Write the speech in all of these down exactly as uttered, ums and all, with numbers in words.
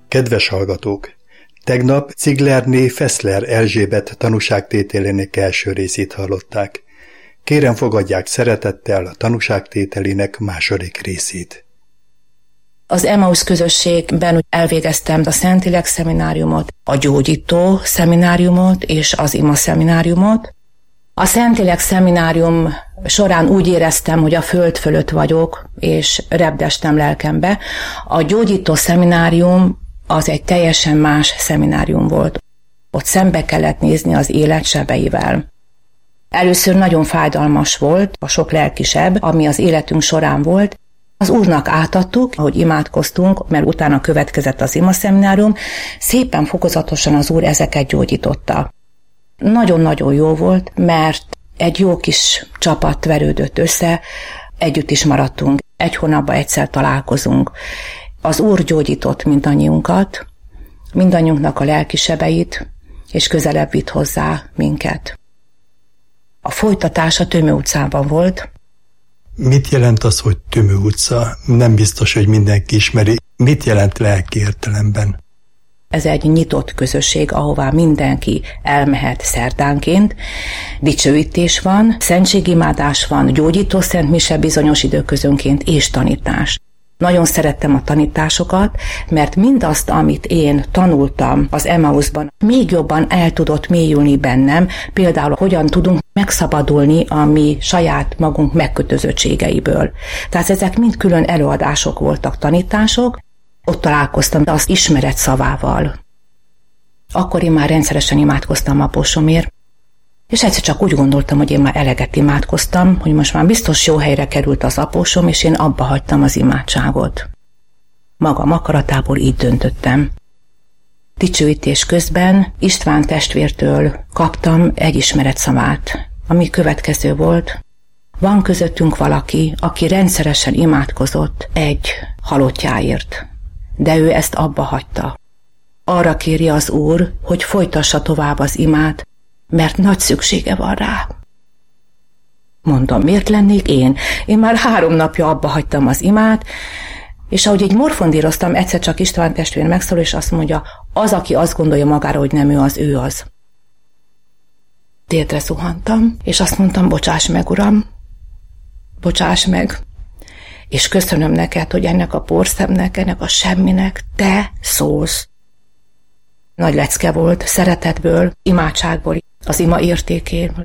Kedves hallgatók! Tegnap Ciglerné Feszler Erzsébet tanúságtételének első részét hallották. Kérem, fogadják szeretettel a tanúságtételének második részét. Az Emmaus közösségben elvégeztem a Szentlélek szemináriumot, a gyógyító szemináriumot és az ima szemináriumot. A Szentlélek szeminárium során úgy éreztem, hogy a föld fölött vagyok, és repdestem lelkembe. A gyógyító szeminárium az egy teljesen más szeminárium volt. Ott szembe kellett nézni az élet sebeivel. Először nagyon fájdalmas volt a sok lelkisebb, ami az életünk során volt. Az Úrnak átadtuk, ahogy imádkoztunk, mert utána következett az ima szeminárium, szépen fokozatosan az Úr ezeket gyógyította. Nagyon-nagyon jó volt, mert egy jó kis csapat verődött össze, együtt is maradtunk, egy hónapban egyszer találkozunk. Az Úr gyógyított mindannyiunkat, mindannyiunknak a lelkisebeit, és közelebb vitt hozzá minket. A folytatás a Tömő utcában volt. Mit jelent az, hogy Tömő utca? Nem biztos, hogy mindenki ismeri. Mit jelent lelki értelemben? Ez egy nyitott közösség, ahová mindenki elmehet szerdánként. Dicsőítés van, szentségimádás van, gyógyító szentmise bizonyos időközönként és tanítás. Nagyon szerettem a tanításokat, mert mindazt, amit én tanultam az Emmausban, még jobban el tudott mélyülni bennem, például hogyan tudunk megszabadulni a mi saját magunk megkötözöttségeiből. Tehát ezek mind külön előadások voltak, tanítások, ott találkoztam az ismeret szavával. Akkor én már rendszeresen imádkoztam apósomért, és egyszer csak úgy gondoltam, hogy én már eleget imádkoztam, hogy most már biztos jó helyre került az apósom, és én abba hagytam az imádságot. Magam akaratából így döntöttem. Dicsőítés közben István testvértől kaptam egy ismeretszavát, ami következő volt. Van közöttünk valaki, aki rendszeresen imádkozott egy halottjáért, de ő ezt abba hagyta. Arra kéri az Úr, hogy folytassa tovább az imát, mert nagy szüksége van rá. Mondom, miért lennék én? Én már három napja abba hagytam az imát, és ahogy így morfondíroztam, egyszer csak István testvér megszól, és azt mondja, az, aki azt gondolja magára, hogy nem ő az, ő az. Térdre zuhantam, és azt mondtam, bocsáss meg, Uram, bocsáss meg, és köszönöm neked, hogy ennek a porszemnek, ennek a semminek te szólsz. Nagy lecke volt, szeretetből, imádságból, az ima értékéről.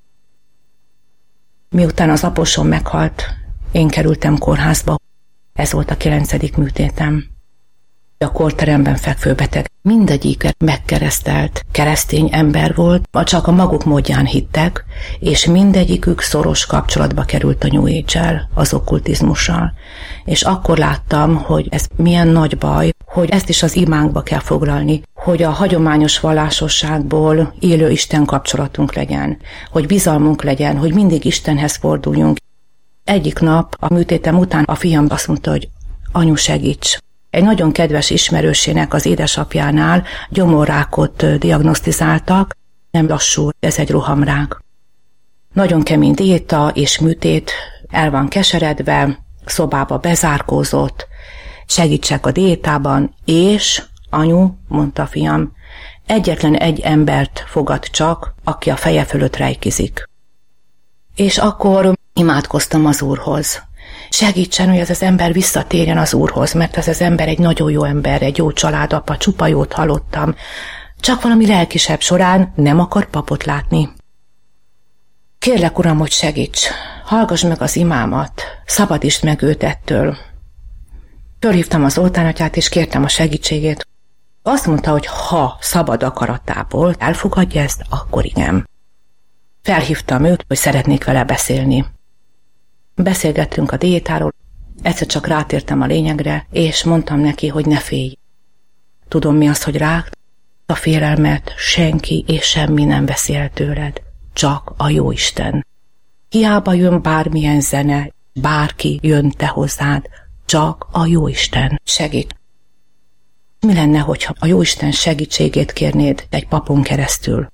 Miután az apósom meghalt, én kerültem kórházba. Ez volt a kilencedik műtétem. A kórteremben fekvő beteg mindegyiket megkeresztelt keresztény ember volt, csak a maguk módján hittek, és mindegyikük szoros kapcsolatba került a New Age-el, az okkultizmussal. És akkor láttam, hogy ez milyen nagy baj, hogy ezt is az imánkba kell foglalni, hogy a hagyományos vallásosságból élő Isten kapcsolatunk legyen, hogy bizalmunk legyen, hogy mindig Istenhez forduljunk. Egyik nap a műtétem után a fiam azt mondta, hogy anyu, segíts. Egy nagyon kedves ismerősének az édesapjánál gyomorrákot diagnosztizáltak, nem lassú, ez egy rohamrák. Nagyon kemény diéta és műtét, el van keseredve, szobába bezárkózott, segítsek a diétában, és anyu, mondta a fiam, egyetlen egy embert fogad csak, aki a feje fölött rejkizik. És akkor imádkoztam az Úrhoz. Segítsen, hogy ez az ember visszatérjen az Úrhoz, mert ez az ember egy nagyon jó ember, egy jó családapa, csupa jót hallottam. Csak valami lelkisebb során nem akar papot látni. Kérlek, Uram, hogy segíts, hallgass meg az imámat, szabadítsd meg őt ettől. Fölhívtam az oltáratyát, és kértem a segítségét. Azt mondta, hogy ha szabad akaratából elfogadja ezt, akkor igen. Felhívtam őt, hogy szeretnék vele beszélni. Beszélgettünk a diétáról, egyszer csak rátértem a lényegre, és mondtam neki, hogy ne félj. Tudom, mi az, hogy rák? A félelmet senki és semmi nem veszi el tőled, csak a Jóisten. Hiába jön bármilyen zene, bárki jön te hozzád, csak a Jóisten segít. Mi lenne, hogyha a Jóisten segítségét kérnéd egy papon keresztül?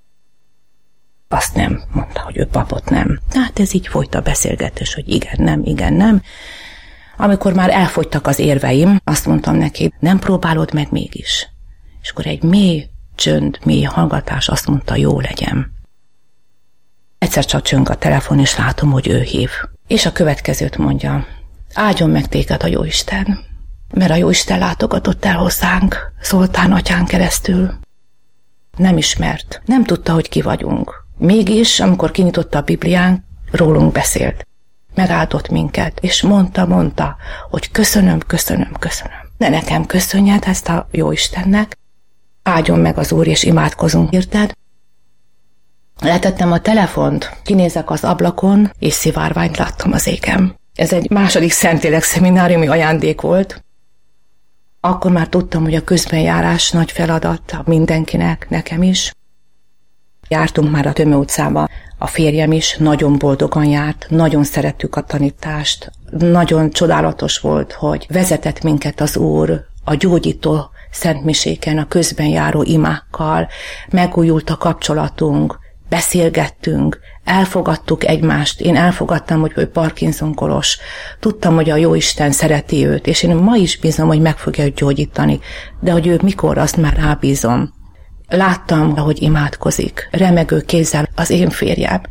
Azt nem, mondta, hogy ő papot nem. Hát ez így folyt a beszélgetés, hogy igen, nem, igen, nem. Amikor már elfogytak az érveim, azt mondtam neki, nem próbálod meg mégis. És akkor egy mély csönd, mély hallgatás azt mondta, jó legyen. Egyszer csak csöng a telefon, és látom, hogy ő hív. És a következőt mondja, áldjon meg téged a Jóisten, mert a Jóisten látogatott el hozzánk Zoltán atyán keresztül. Nem ismert, nem tudta, hogy ki vagyunk. Mégis, amikor kinyitotta a Biblián, rólunk beszélt. Megáldott minket, és mondta, mondta, hogy köszönöm, köszönöm, köszönöm. Ne nekem köszönjed ezt a Jóistennek, áldjon meg az Úr, és imádkozunk, érted? Letettem a telefont, kinézek az ablakon, és szivárványt láttam az égen. Ez egy második Szentlélek szemináriumi ajándék volt. Akkor már tudtam, hogy a közbenjárás nagy feladat mindenkinek, nekem is. Jártunk már a Tömő utcába, a férjem is nagyon boldogan járt, nagyon szerettük a tanítást, nagyon csodálatos volt, hogy vezetett minket az Úr a gyógyító szentmiséken, a közben járó imákkal, megújult a kapcsolatunk, beszélgettünk, elfogadtuk egymást, én elfogadtam, hogy ő Parkinson-koros, tudtam, hogy a Jóisten szereti őt, és én ma is bízom, hogy meg fogja őt gyógyítani, de hogy ő mikor, azt már rábízom. Láttam, ahogy imádkozik, remegő kézzel az én férjem.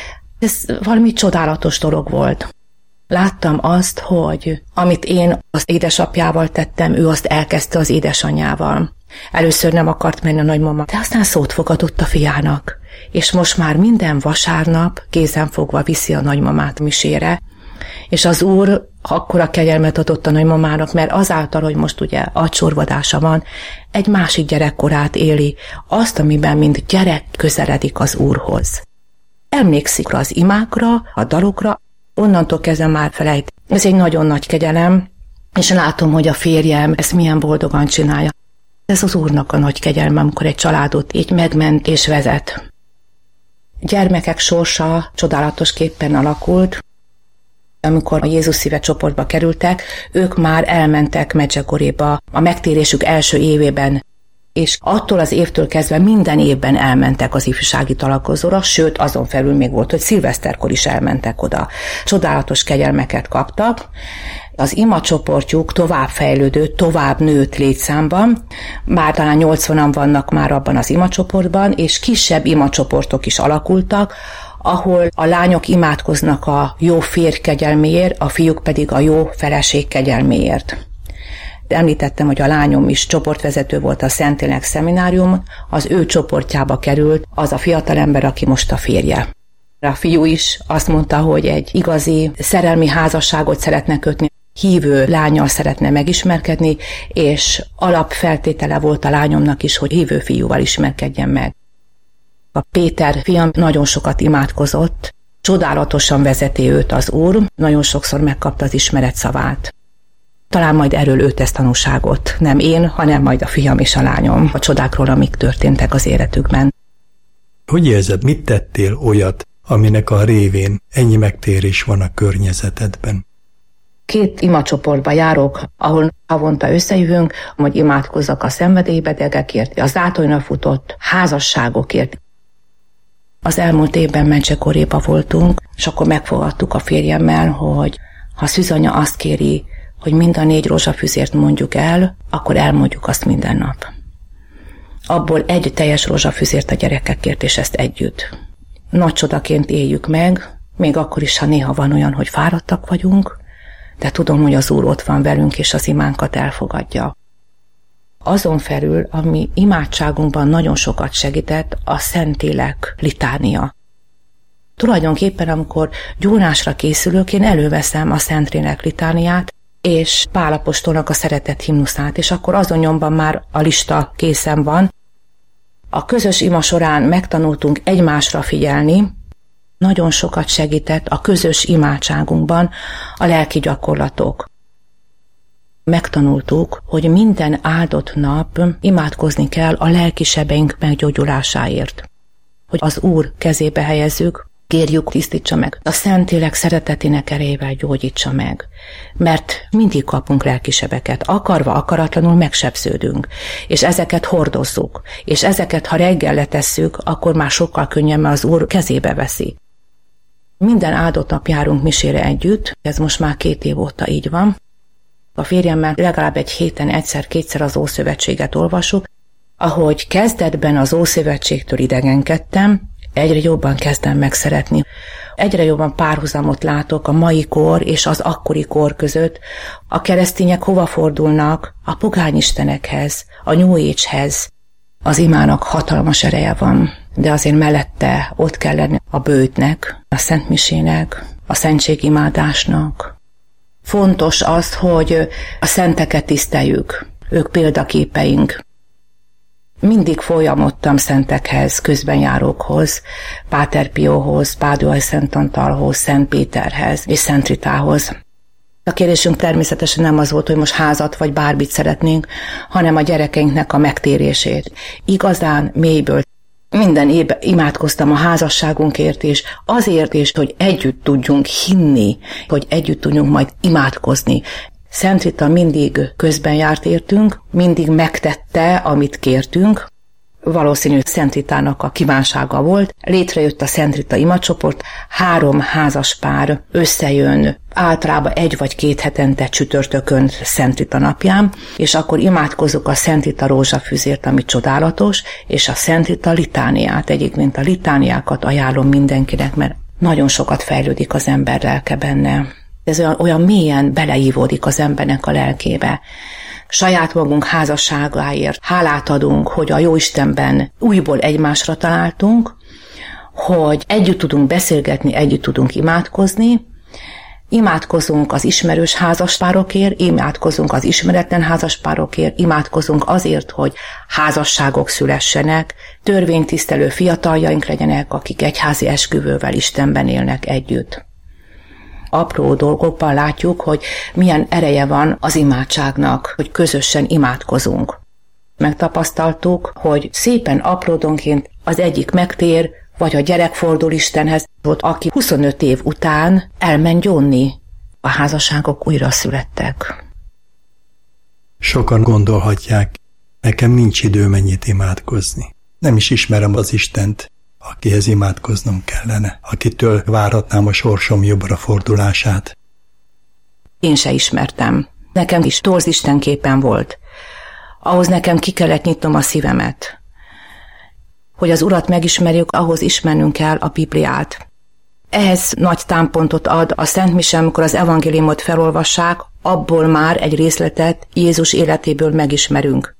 Ez valami csodálatos dolog volt. Láttam azt, hogy amit én az édesapjával tettem, ő azt elkezdte az édesanyjával. Először nem akart menni a nagymama, de aztán szót fogadott a fiának. És most már minden vasárnap kézen fogva viszi a nagymamát misére, és az Úr akkora kegyelmet adott a nagymamának, mert azáltal, hogy most ugye agysorvadása van, egy másik gyerekkorát éli, azt, amiben mint gyerek közeledik az Úrhoz. Emlékszik az imákra, a dalokra, onnantól kezdve már felejt. Ez egy nagyon nagy kegyelem, és látom, hogy a férjem ezt milyen boldogan csinálja. Ez az Úrnak a nagy kegyelme, amikor egy családot így megment és vezet. Gyermekek sorsa csodálatosképpen alakult. Amikor a Jézus szíve csoportba kerültek, ők már elmentek Medjugorjéba a megtérésük első évében, és attól az évtől kezdve minden évben elmentek az ifjúsági találkozóra, sőt azon felül még volt, hogy szilveszterkor is elmentek oda. Csodálatos kegyelmeket kaptak. Az ima csoportjuk tovább fejlődött, tovább nőtt létszámban, bár talán nyolcvanan vannak már abban az ima csoportban, és kisebb ima csoportok is alakultak, ahol a lányok imádkoznak a jó férj kegyelméért, a fiúk pedig a jó feleség kegyelméért. De említettem, hogy a lányom is csoportvezető volt a Szentlélek szeminárium, az ő csoportjába került az a fiatalember, aki most a férje. A fiú is azt mondta, hogy egy igazi szerelmi házasságot szeretne kötni, hívő lánnyal szeretne megismerkedni, és alapfeltétele volt a lányomnak is, hogy hívő fiúval ismerkedjen meg. A Péter fiam nagyon sokat imádkozott, csodálatosan vezeti őt az Úr, nagyon sokszor megkapta az ismeret szavát. Talán majd erről ő tesz tanúságot, nem én, hanem majd a fiam és a lányom, a csodákról, amik történtek az életükben. Hogy érzed, mit tettél olyat, aminek a révén ennyi megtérés van a környezetedben? Két imacsoportba járok, ahol havonta összejövünk, hogy imádkozzak a szenvedélybetegekért, az zátonyra futott házasságokért. Az elmúlt évben Medjugorjéba voltunk, és akkor megfogadtuk a férjemmel, hogy ha Szűzanya azt kéri, hogy mind a négy rózsafüzért mondjuk el, akkor elmondjuk azt minden nap. Abból egy teljes rózsafüzért a gyerekekért, és ezt együtt. Nagy csodaként éljük meg, még akkor is, ha néha van olyan, hogy fáradtak vagyunk, de tudom, hogy az Úr ott van velünk, és az imánkat elfogadja. Azon felül, ami imádságunkban nagyon sokat segített, a Szentlélek litánia. Tulajdonképpen, amikor gyónásra készülök, én előveszem a Szentlélek litániát, és Pál apostolnak a szeretett himnuszát, és akkor azon nyomban már a lista készen van. A közös ima során megtanultunk egymásra figyelni, nagyon sokat segített a közös imádságunkban a lelki gyakorlatok. Megtanultuk, hogy minden áldott nap imádkozni kell a lelki sebeink meggyógyulásáért. Hogy az Úr kezébe helyezzük, kérjük, tisztítsa meg. A Szentlélek szeretetének erejével gyógyítsa meg. Mert mindig kapunk lelkisebeket. Akarva, akaratlanul megsebződünk. És ezeket hordozzuk. És ezeket, ha reggel letesszük, akkor már sokkal könnyebben az Úr kezébe veszi. Minden áldott nap járunk misére együtt, ez most már két év óta így van. A férjemmel legalább egy héten egyszer-kétszer az Ószövetséget olvasuk. Ahogy kezdetben az Ószövetségtől idegenkedtem, egyre jobban kezdem megszeretni. Egyre jobban párhuzamot látok a mai kor és az akkori kor között. A keresztények hova fordulnak? A pogányistenekhez, a New Age-hez. Az imának hatalmas ereje van, de azért mellette ott kell lenni a bőjtnek, a szentmisének, a szentségimádásnak. Fontos az, hogy a szenteket tiszteljük, ők példaképeink. Mindig folyamodtam szentekhez, közbenjárókhoz, Páter Pióhoz, Páduai Szent Antalhoz, Szent Péterhez és Szent Ritához. A kérdésünk természetesen nem az volt, hogy most házat vagy bármit szeretnénk, hanem a gyerekeinknek a megtérését. Igazán mélyből. Minden évben imádkoztam a házasságunkért is, azért is, hogy együtt tudjunk hinni, hogy együtt tudjunk majd imádkozni. Szent Rita mindig közben járt értünk, mindig megtette, amit kértünk. Valószínű Szent Ritának a kívánsága volt. Létrejött a Szent Rita imacsoport, három házas pár összejön általában egy vagy két hetente csütörtökön Szent Rita napján, és akkor imádkozunk a Szent Rita rózsafüzért, ami csodálatos, és a Szent Rita litániát. Egyébként a litániákat ajánlom mindenkinek, mert nagyon sokat fejlődik az ember lelke benne. Ez olyan, olyan mélyen beleívódik az embernek a lelkébe. Saját magunk házasságáért hálát adunk, hogy a Jóistenben újból egymásra találtunk, hogy együtt tudunk beszélgetni, együtt tudunk imádkozni, imádkozunk az ismerős házaspárokért, imádkozunk az ismeretlen házaspárokért, imádkozunk azért, hogy házasságok szülessenek, törvénytisztelő fiataljaink legyenek, akik egyházi esküvővel Istenben élnek együtt. Apró dolgokban látjuk, hogy milyen ereje van az imádságnak, hogy közösen imádkozunk. Megtapasztaltuk, hogy szépen apródonként az egyik megtér, vagy a gyerek fordul Istenhez, ott aki huszonöt év után elment gyónni. A házasságok újra születtek. Sokan gondolhatják, nekem nincs idő mennyit imádkozni. Nem is ismerem az Istent, akihez imádkoznom kellene, akitől várhatnám a sorsom jobbra fordulását. Én se ismertem. Nekem is torz istenképen volt. Ahhoz nekem ki kellett nyitnom a szívemet. Hogy az Urat megismerjük, ahhoz ismernünk kell a Bibliát. Ehhez nagy támpontot ad a Szent Mise, amikor az evangéliumot felolvassák, abból már egy részletet Jézus életéből megismerünk.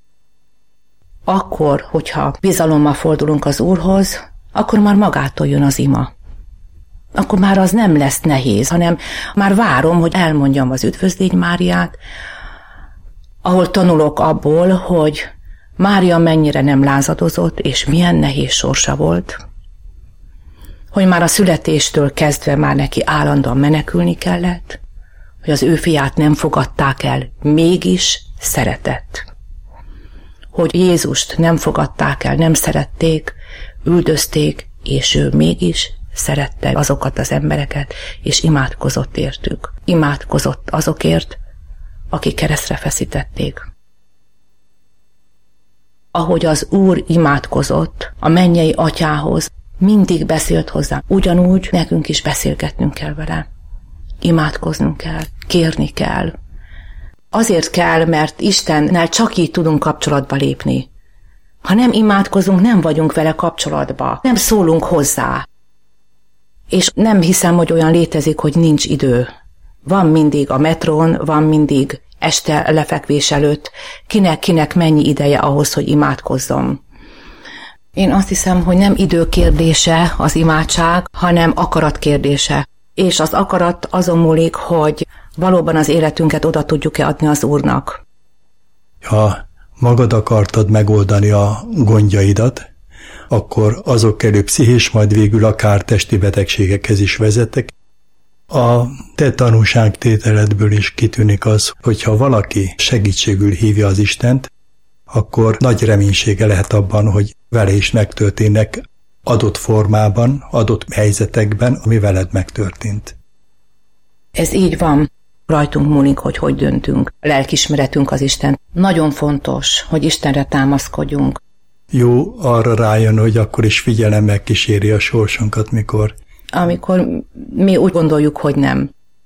Akkor, hogyha bizalommal fordulunk az Úrhoz, akkor már magától jön az ima. Akkor már az nem lesz nehéz, hanem már várom, hogy elmondjam az Üdvözlégy Máriát, ahol tanulok abból, hogy Mária mennyire nem lázadozott, és milyen nehéz sorsa volt, hogy már a születéstől kezdve már neki állandóan menekülni kellett, hogy az ő fiát nem fogadták el, mégis szeretett. Hogy Jézust nem fogadták el, nem szerették, üldözték, és ő mégis szerette azokat az embereket, és imádkozott értük. Imádkozott azokért, akik keresztre feszítették. Ahogy az Úr imádkozott a mennyei Atyához, mindig beszélt hozzá, ugyanúgy nekünk is beszélgetnünk kell vele. Imádkoznunk kell, kérni kell. Azért kell, mert Istennel csak így tudunk kapcsolatba lépni. Ha nem imádkozunk, nem vagyunk vele kapcsolatba, nem szólunk hozzá. És nem hiszem, hogy olyan létezik, hogy nincs idő. Van mindig a metrón, van mindig este lefekvés előtt, kinek-kinek mennyi ideje ahhoz, hogy imádkozzon. Én azt hiszem, hogy nem idő kérdése az imádság, hanem akarat kérdése. És az akarat azon múlik, hogy valóban az életünket oda tudjuk-e adni az Úrnak. Ha magad akartad megoldani a gondjaidat, akkor azok elő pszichés, majd végül akár testi betegségekhez is vezettek. A te tanúságtételedből is kitűnik az, hogyha valaki segítségül hívja az Istent, akkor nagy reménysége lehet abban, hogy vele is megtörténnek adott formában, adott helyzetekben, ami veled megtörtént. Ez így van. Rajtunk múlik, hogy hogy döntünk. Lelkismeretünk az Isten. Nagyon fontos, hogy Istenre támaszkodjunk. Jó arra rájön, hogy akkor is figyelemmel kíséri a sorsunkat, mikor... Amikor mi úgy gondoljuk, hogy nem.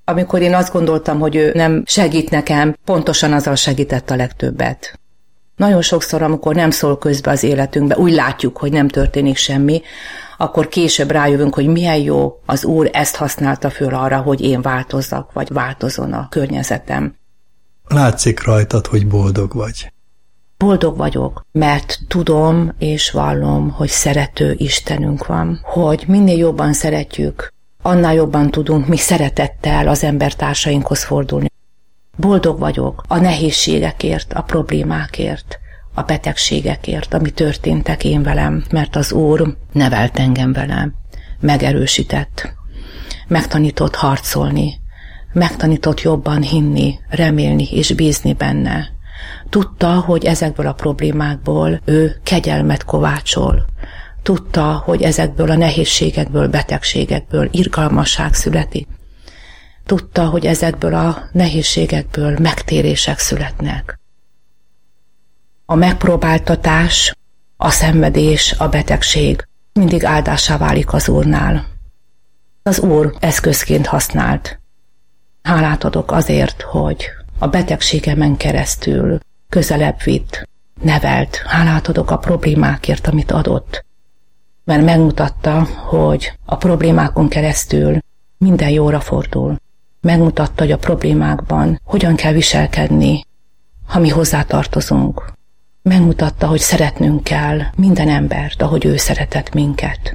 Amikor én azt gondoltam, hogy ő nem segít nekem, pontosan azzal segített a legtöbbet. Nagyon sokszor, amikor nem szól közbe az életünkbe, úgy látjuk, hogy nem történik semmi, akkor később rájövünk, hogy milyen jó, az Úr ezt használta föl arra, hogy én változzak, vagy változzon a környezetem. Látszik rajtad, hogy boldog vagy. Boldog vagyok, mert tudom és vallom, hogy szerető Istenünk van, hogy minél jobban szeretjük, annál jobban tudunk mi szeretettel az embertársainkhoz fordulni. Boldog vagyok a nehézségekért, a problémákért, a betegségekért, ami történtek én velem, mert az Úr nevelt engem velem, megerősített, megtanított harcolni, megtanított jobban hinni, remélni és bízni benne. Tudta, hogy ezekből a problémákból ő kegyelmet kovácsol. Tudta, hogy ezekből a nehézségekből, betegségekből irgalmasság születik. Tudta, hogy ezekből a nehézségekből megtérések születnek. A megpróbáltatás, a szenvedés, a betegség mindig áldássá válik az Úrnál. Az Úr eszközként használt. Hálát adok azért, hogy a betegségemen keresztül közelebb vitt, nevelt. Hálát adok a problémákért, amit adott. Mert megmutatta, hogy a problémákon keresztül minden jóra fordul. Megmutatta, hogy a problémákban hogyan kell viselkedni, ha mi hozzátartozunk. Megmutatta, hogy szeretnünk kell minden embert, ahogy ő szeretett minket.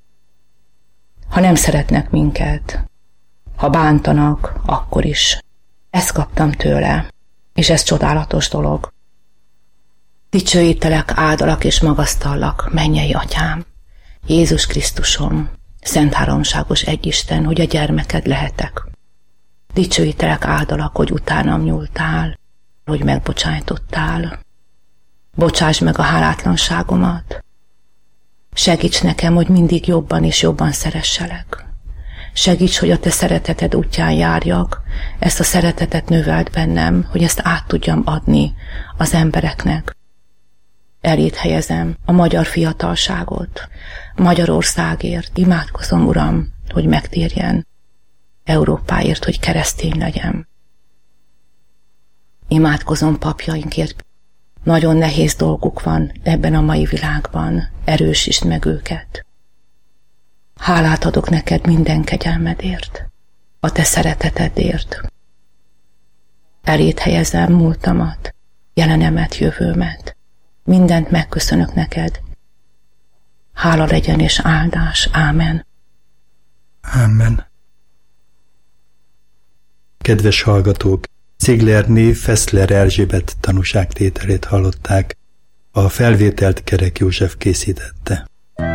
Ha nem szeretnek minket, ha bántanak, akkor is. Ezt kaptam tőle, és ez csodálatos dolog. Dicsőítelek, áldalak és magasztallak, mennyei Atyám, Jézus Krisztusom, Szent Háromságos Egyisten, hogy a gyermeked lehetek. Dicsőítelek, áldalak, hogy utánam nyúltál, hogy megbocsájtottál. Bocsáss meg a hálátlanságomat. Segíts nekem, hogy mindig jobban és jobban szeresselek. Segíts, hogy a te szereteted útján járjak, ezt a szeretetet növeld bennem, hogy ezt át tudjam adni az embereknek. Eléd helyezem a magyar fiatalságot, Magyarországért imádkozom, Uram, hogy megtérjen, Európáért, hogy keresztény legyen. Imádkozom papjainkért. Nagyon nehéz dolguk van ebben a mai világban, erősítsd meg őket. Hálát adok neked minden kegyelmedért, a te szeretetedért. Eléd helyezem múltamat, jelenemet, jövőmet. Mindent megköszönök neked. Hála legyen és áldás. Ámen. Ámen. Kedves hallgatók, Ciglerné Feszler Erzsébet tanúságtételét hallották. A felvételt Kerek József készítette.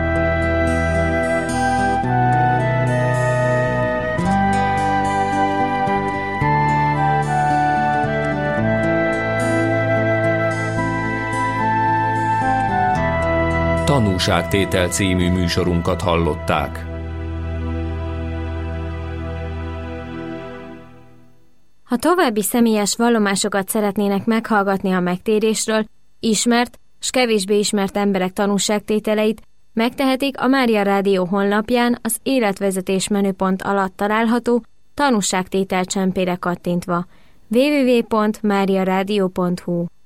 Tanúságtétel című műsorunkat hallották. Ha további személyes vallomásokat szeretnének meghallgatni a megtérésről, ismert s kevésbé ismert emberek tanúságtételeit, megtehetik a Mária Rádió honlapján az életvezetés menüpont alatt található tanúságtétel csempére kattintva. double-u double-u double-u pont mária rádió pont hu